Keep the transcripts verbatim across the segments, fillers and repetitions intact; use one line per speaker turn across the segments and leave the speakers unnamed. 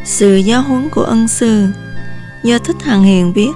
Sự giáo huấn của ân sư do Thích Hằng Hiền viết.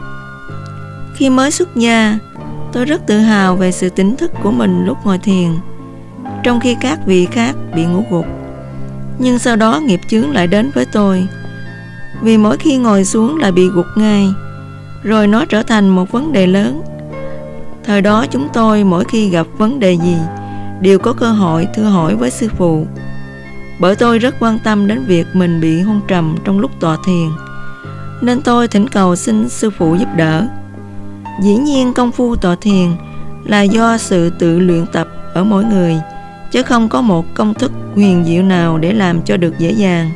Khi mới xuất gia, tôi rất tự hào về sự tỉnh thức của mình lúc ngồi thiền, trong khi các vị khác bị ngủ gục. Nhưng sau đó nghiệp chướng lại đến với tôi, vì mỗi khi ngồi xuống lại bị gục ngay, rồi nó trở thành một vấn đề lớn. Thời đó chúng tôi mỗi khi gặp vấn đề gì đều có cơ hội thưa hỏi với sư phụ, bởi tôi rất quan tâm đến việc mình bị hôn trầm trong lúc tọa thiền, nên tôi thỉnh cầu xin sư phụ giúp đỡ. Dĩ nhiên công phu tọa thiền là do sự tự luyện tập ở mỗi người, chứ không có một công thức huyền diệu nào để làm cho được dễ dàng.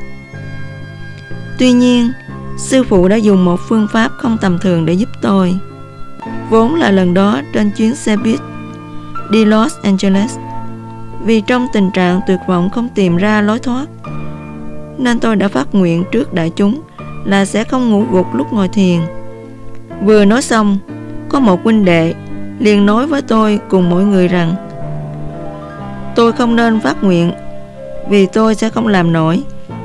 Tuy nhiên, sư phụ đã dùng một phương pháp không tầm thường để giúp tôi. Vốn là lần đó trên chuyến xe buýt đi Los Angeles, vì trong tình trạng tuyệt vọng không tìm ra lối thoát, nên tôi đã phát nguyện trước đại chúng là sẽ không ngủ gục lúc ngồi thiền. Vừa nói xong, có một huynh đệ liền nói với tôi cùng mọi người rằng tôi không nên phát nguyện vì tôi sẽ không làm nổi.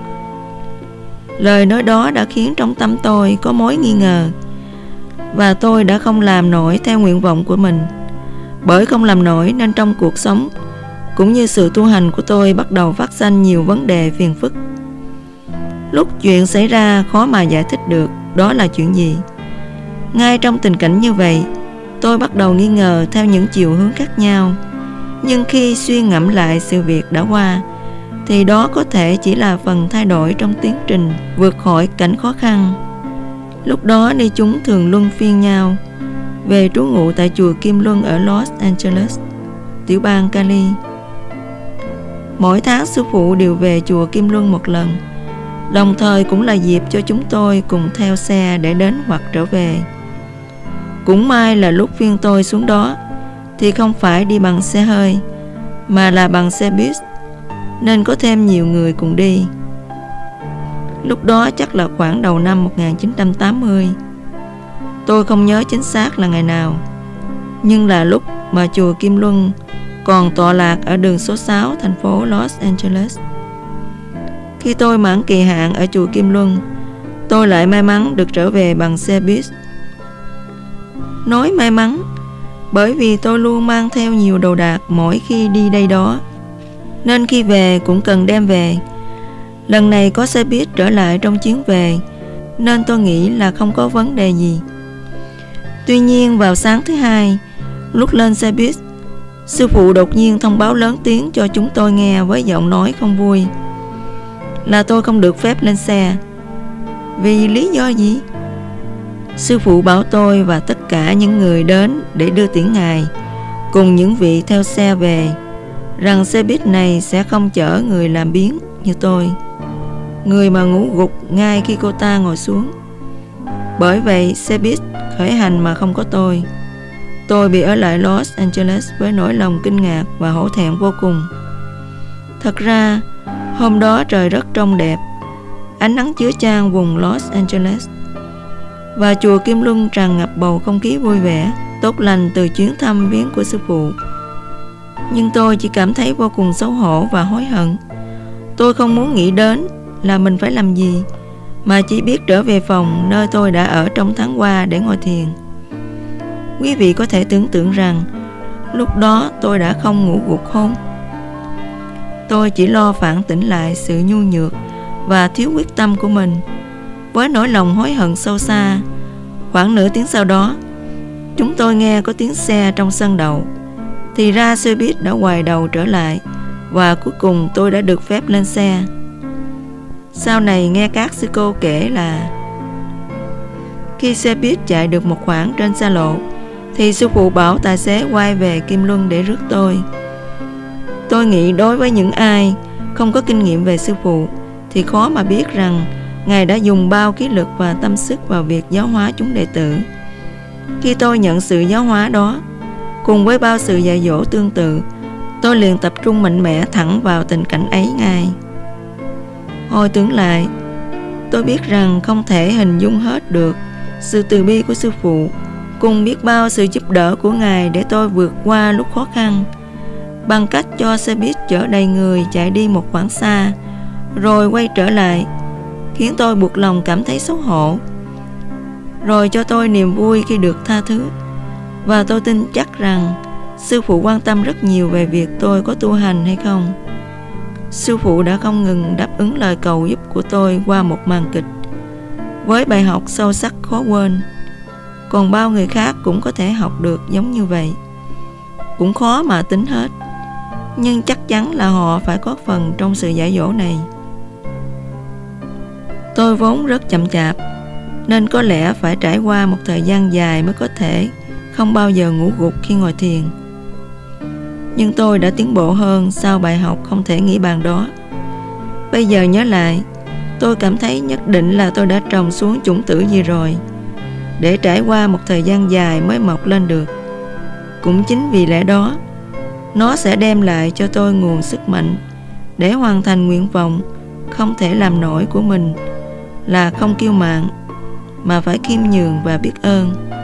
Lời nói đó đã khiến trong tâm tôi có mối nghi ngờ, và tôi đã không làm nổi theo nguyện vọng của mình. Bởi không làm nổi nên trong cuộc sống cũng như sự tu hành của tôi bắt đầu phát sinh nhiều vấn đề phiền phức. Lúc chuyện xảy ra khó mà giải thích được đó là chuyện gì. Ngay trong tình cảnh như vậy, tôi bắt đầu nghi ngờ theo những chiều hướng khác nhau. Nhưng khi suy ngẫm lại sự việc đã qua, thì đó có thể chỉ là phần thay đổi trong tiến trình vượt khỏi cảnh khó khăn. Lúc đó ni chúng thường luân phiên nhau về trú ngụ tại chùa Kim Luân ở Los Angeles, tiểu bang Cali. Mỗi tháng sư phụ đều về chùa Kim Luân một lần, đồng thời cũng là dịp cho chúng tôi cùng theo xe để đến hoặc trở về. Cũng may là lúc phiên tôi xuống đó thì không phải đi bằng xe hơi, mà là bằng xe buýt, nên có thêm nhiều người cùng đi. Lúc đó chắc là khoảng đầu năm một nghìn chín trăm tám mươi. Tôi không nhớ chính xác là ngày nào, nhưng là lúc mà chùa Kim Luân còn tọa lạc ở đường số sáu thành phố Los Angeles. Khi tôi mãn kỳ hạn ở chùa Kim Luân, tôi lại may mắn được trở về bằng xe buýt. Nói may mắn bởi vì tôi luôn mang theo nhiều đồ đạc mỗi khi đi đây đó, nên khi về cũng cần đem về. Lần này có xe buýt trở lại trong chuyến về, nên tôi nghĩ là không có vấn đề gì. Tuy nhiên vào sáng thứ hai, lúc lên xe buýt, sư phụ đột nhiên thông báo lớn tiếng cho chúng tôi nghe với giọng nói không vui là tôi không được phép lên xe. Vì lý do gì? Sư phụ bảo tôi và tất cả những người đến để đưa tiễn ngài cùng những vị theo xe về rằng xe buýt này sẽ không chở người làm biếng như tôi, người mà ngủ gục ngay khi cô ta ngồi xuống. Bởi vậy xe buýt khởi hành mà không có tôi. Tôi bị ở lại Los Angeles với nỗi lòng kinh ngạc và hổ thẹn vô cùng. Thật ra hôm đó trời rất trong đẹp, ánh nắng chứa chan vùng Los Angeles, và chùa Kim Luân tràn ngập bầu không khí vui vẻ, tốt lành từ chuyến thăm viếng của sư phụ. Nhưng tôi chỉ cảm thấy vô cùng xấu hổ và hối hận. Tôi không muốn nghĩ đến là mình phải làm gì, mà chỉ biết trở về phòng nơi tôi đã ở trong tháng qua để ngồi thiền. Quý vị có thể tưởng tượng rằng lúc đó tôi đã không ngủ gục không? Tôi chỉ lo phản tỉnh lại sự nhu nhược và thiếu quyết tâm của mình. Với nỗi lòng hối hận sâu xa, khoảng nửa tiếng sau đó, chúng tôi nghe có tiếng xe trong sân đậu. Thì ra xe buýt đã quay đầu trở lại, và cuối cùng tôi đã được phép lên xe. Sau này nghe các sư cô kể là khi xe buýt chạy được một khoảng trên xa lộ, thì sư phụ bảo tài xế quay về Kim Luân để rước tôi. Tôi nghĩ đối với những ai không có kinh nghiệm về sư phụ thì khó mà biết rằng Ngài đã dùng bao khí lực và tâm sức vào việc giáo hóa chúng đệ tử. Khi tôi nhận sự giáo hóa đó, cùng với bao sự dạy dỗ tương tự, tôi liền tập trung mạnh mẽ thẳng vào tình cảnh ấy ngay. Hồi tưởng lại, tôi biết rằng không thể hình dung hết được sự từ bi của sư phụ, cùng biết bao sự giúp đỡ của Ngài để tôi vượt qua lúc khó khăn, bằng cách cho xe buýt chở đầy người chạy đi một khoảng xa, rồi quay trở lại. khiến tôi buộc lòng cảm thấy xấu hổ, rồi cho tôi niềm vui khi được tha thứ. Và tôi tin chắc rằng sư phụ quan tâm rất nhiều về việc tôi có tu hành hay không. Sư phụ đã không ngừng đáp ứng lời cầu giúp của tôi qua một màn kịch với bài học sâu sắc khó quên. Còn bao người khác cũng có thể học được giống như vậy. Cũng khó mà tính hết, nhưng chắc chắn là họ phải có phần trong sự dạy dỗ này. Tôi vốn rất chậm chạp, nên có lẽ phải trải qua một thời gian dài mới có thể không bao giờ ngủ gục khi ngồi thiền. Nhưng tôi đã tiến bộ hơn sau bài học không thể nghĩ bàn đó. Bây giờ nhớ lại, tôi cảm thấy nhất định là tôi đã trồng xuống chủng tử gì rồi, để trải qua một thời gian dài mới mọc lên được. Cũng chính vì lẽ đó, nó sẽ đem lại cho tôi nguồn sức mạnh để hoàn thành nguyện vọng không thể làm nổi của mình, là không kiêu mạn mà phải khiêm nhường và biết ơn.